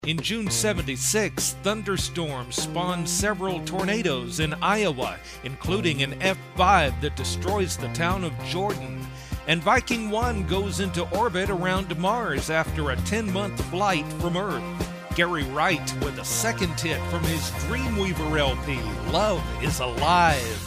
In June '76, thunderstorms spawned several tornadoes in Iowa, including an F5 that destroys the town of Jordan. And Viking 1 goes into orbit around Mars after a 10-month flight from Earth. Gary Wright with a second hit from his Dreamweaver LP, Love is Alive.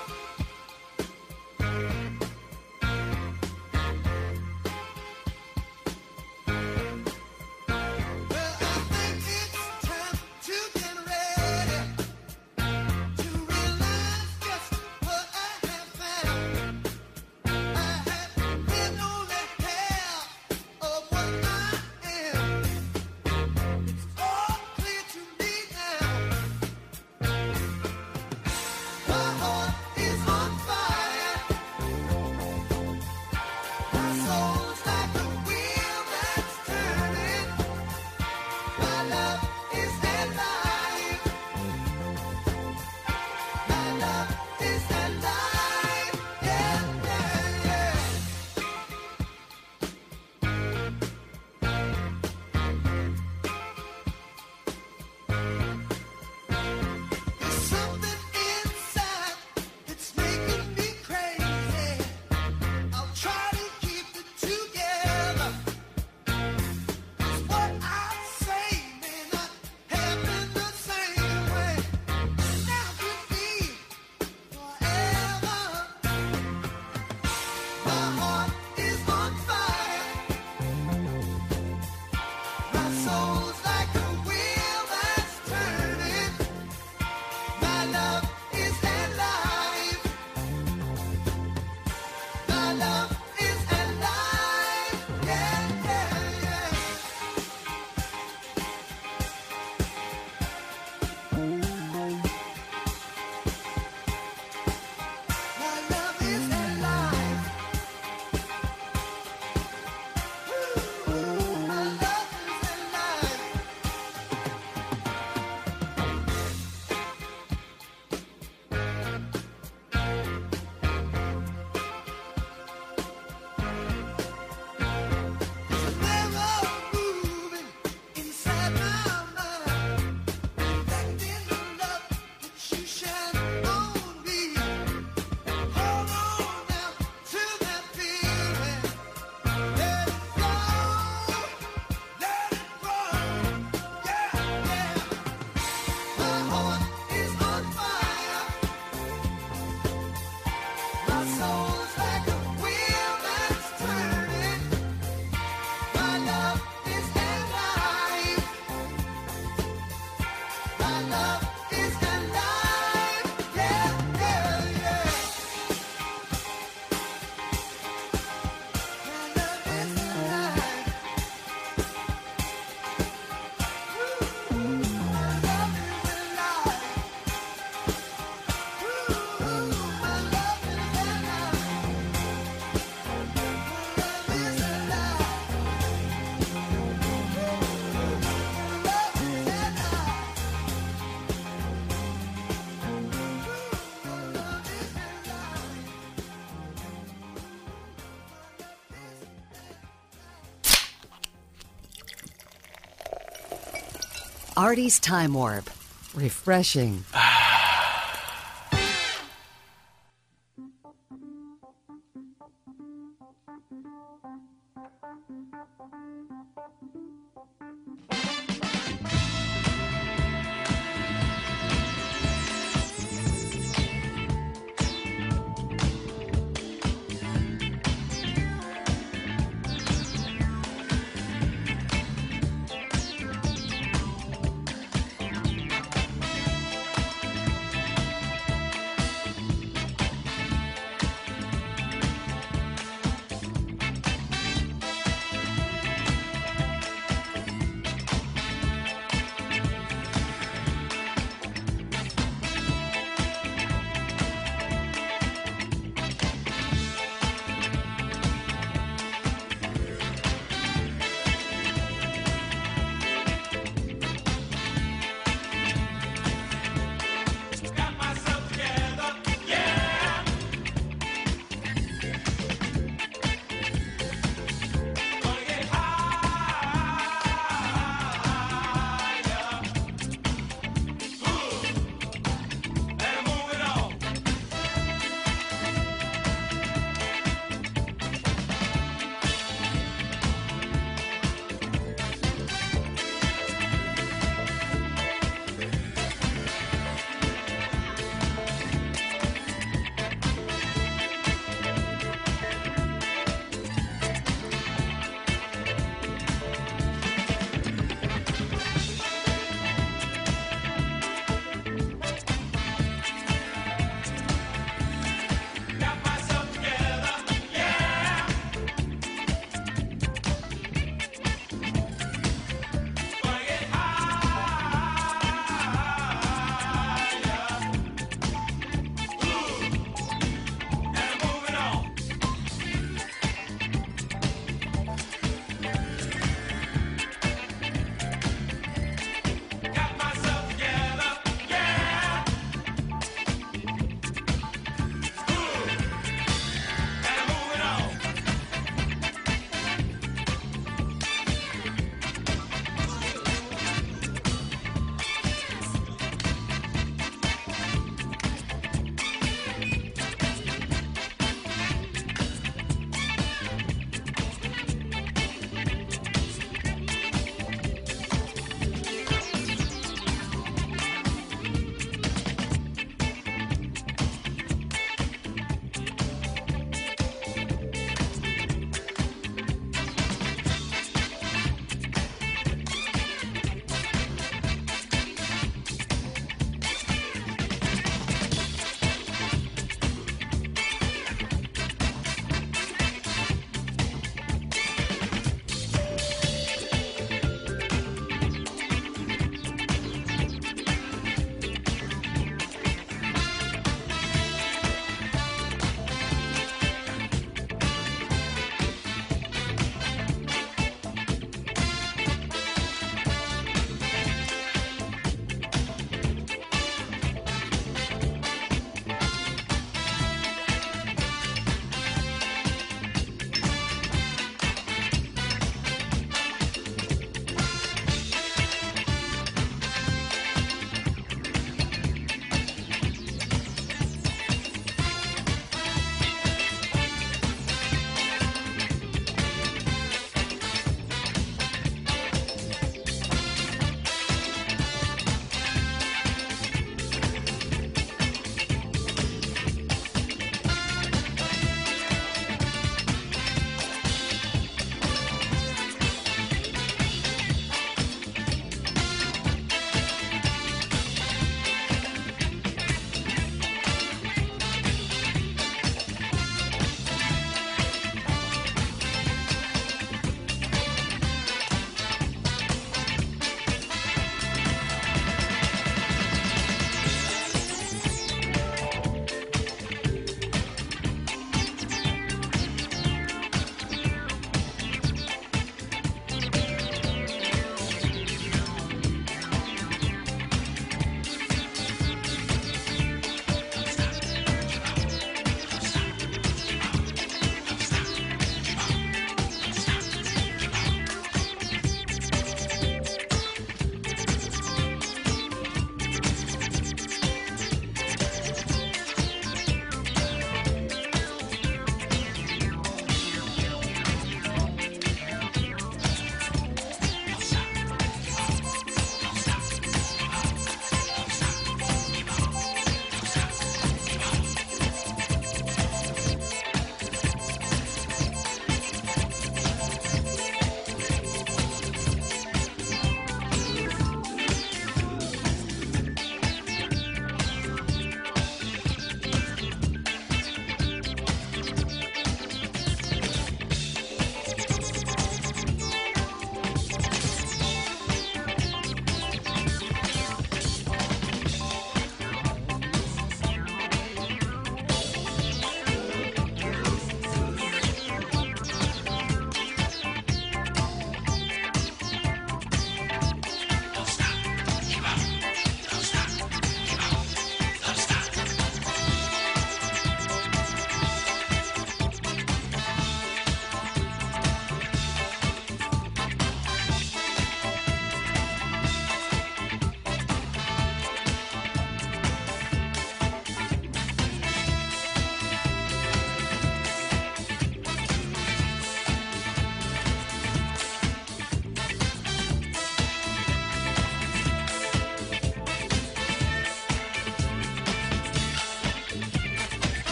Artie's Time Warp. Refreshing.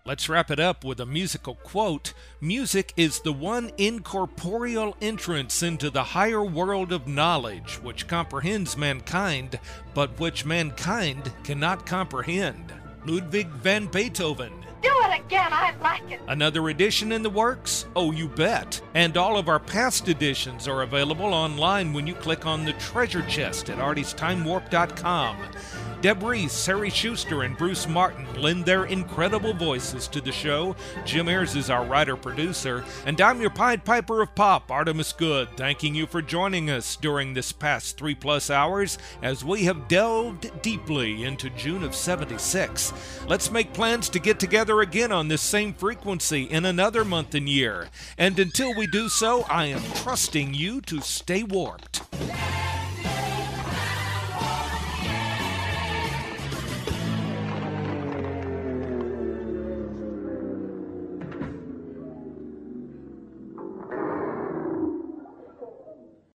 Let's wrap it up with a musical quote. Music is the one incorporeal entrance into the higher world of knowledge, which comprehends mankind, but which mankind cannot comprehend. Ludwig van Beethoven. Do it again, I like it. Another edition in the works? Oh, you bet. And all of our past editions are available online when you click on the treasure chest at artiesttimewarp.com. Deb Reese, Harry Schuster, and Bruce Martin lend their incredible voices to the show. Jim Ayers is our writer-producer. And I'm your Pied Piper of Pop, Artemis Good, thanking you for joining us during this past 3+ hours as we have delved deeply into June of '76. Let's make plans to get together again on this same frequency in another month and year. And until we do so, I am trusting you to stay warped.